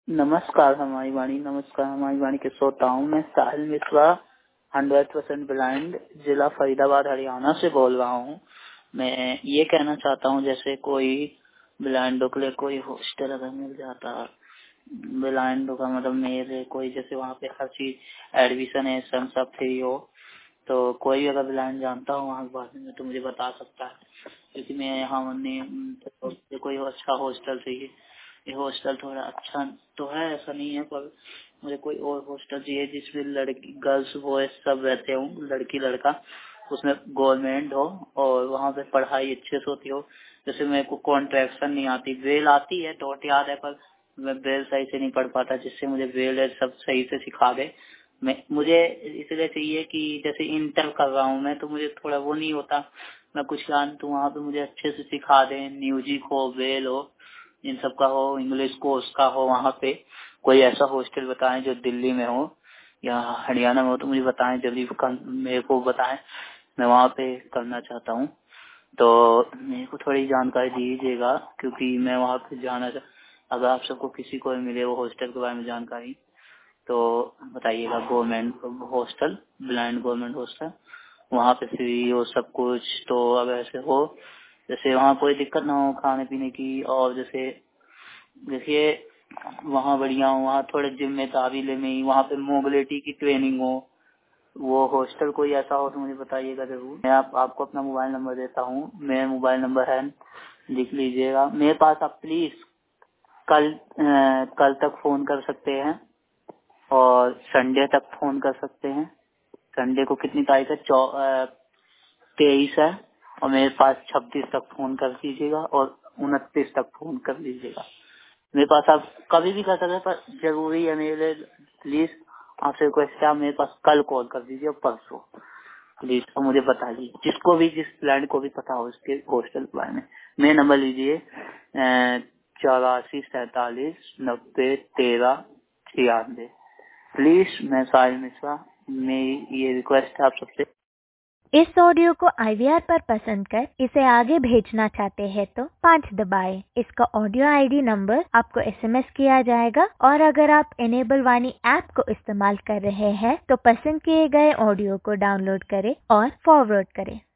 नमस्कार हमारी वाणी के श्रोताओं। मैं साहिल मिश्रा 100% ब्लाइंड जिला फरीदाबाद हरियाणा से बोल रहा हूँ। मैं ये कहना चाहता हूँ जैसे कोई ब्लाइंडों के लिए कोई हॉस्टल अगर मिल जाता, ब्लाइंडों का मतलब मेरे कोई जैसे वहाँ पे हर चीज एडमिशन है सब फ्री हो, तो कोई अगर ब्लाइंड जानता हो वहाँ के बारे में तो मुझे बता सकता है, क्योंकि मैं यहाँ कोई अच्छा हॉस्टल चाहिए। ये हॉस्टल थोड़ा अच्छा तो है, ऐसा नहीं है, पर मुझे कोई और हॉस्टल चाहिए जिसमें लड़की गर्ल्स बॉयज सब रहते हो, लड़की लड़का, उसमें गवर्नमेंट हो और वहाँ पे पढ़ाई अच्छे से होती हो। जैसे मेरे को कॉन्ट्रैक्शन नहीं आती, बेल आती है, डॉट याद है, पर मैं बेल सही से नहीं पढ़ पाता, जिससे मुझे बेल सब सही से सिखा दे। मुझे इसलिए चाहिए कि जैसे इंटर कर रहा हूँ मैं, तो मुझे थोड़ा वो नहीं होता, मैं कुछ जान तो वहाँ पे मुझे अच्छे से सिखा दें, म्यूजिक हो, बेल हो, इन सब का हो, इंग्लिश कोर्स का हो। वहाँ पे कोई ऐसा हॉस्टल बताएं जो दिल्ली में हो या हरियाणा में हो, तो मुझे बताएं, जल्दी मेरे को बताएं, मैं वहाँ पे करना चाहता हूँ। तो मेरे को थोड़ी जानकारी दीजिएगा, क्योंकि मैं वहाँ पे जाना अगर आप सबको किसी को मिले वो हॉस्टल के बारे में जानकारी तो बताइएगा। Government hostel, blind government hostel, वहाँ पे फ्री हो सब कुछ। तो अगर ऐसे हो, जैसे वहाँ कोई दिक्कत ना हो खाने पीने की, और जैसे देखिए वहाँ बढ़िया हो, वहाँ थोड़े जिम्मेदारी ले में, वहाँ पे मोबिलिटी की ट्रेनिंग हो, वो हॉस्टल कोई ऐसा हो तो मुझे बताइएगा जरूर। मैं आपको अपना मोबाइल नंबर देता हूँ। मेरा मोबाइल नंबर है, लिख लीजिएगा मेरे पास। आप प्लीज कल तक फोन कर सकते हैं और संडे तक फोन कर सकते हैं। संडे को कितनी तारीख है? 23 है, और मेरे पास 26 तक फोन कर लीजिएगा और 29 तक फोन कर लीजिएगा। मेरे पास आप कभी भी कर सकते हैं, पर जरूरी है मेरे लिए, प्लीज आपसे रिक्वेस्ट है, मेरे पास कल कॉल कर दीजिए और परसों प्लीज, तो मुझे बताइए, जिसको भी जिस प्लान को भी पता हो इसके हॉस्टल प्लान में। मेरा नंबर लीजिए 84 47 90 13 96। प्लीज, मैं साहिल मिश्रा, मेरी ये रिक्वेस्ट है आप सबसे। इस ऑडियो को IVR पर पसंद कर इसे आगे भेजना चाहते हैं तो 5 दबाएं। इसका ऑडियो ID नंबर आपको SMS किया जाएगा, और अगर आप इनेबल वाणी ऐप को इस्तेमाल कर रहे हैं तो पसंद किए गए ऑडियो को डाउनलोड करें और फॉरवर्ड करें।